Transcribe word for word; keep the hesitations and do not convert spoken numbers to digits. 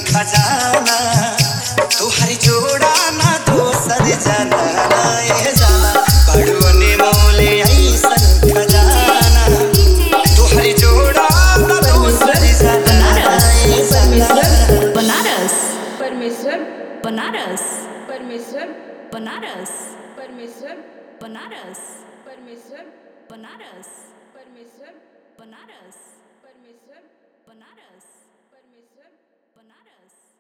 खजाना तुहरी जोड़ा ना दोसर जाना ए जाना बड़ुने मोले ऐसन खजाना तुहरी जोड़ा ना दोसर जाना ए जाना बनारस परमेश्वर बनारस परमेश्वर बनारस परमेश्वर बनारस परमेश्वर बनारस परमेश्वर बनारस परमेश्वर बनारस परमेश्वर बनारस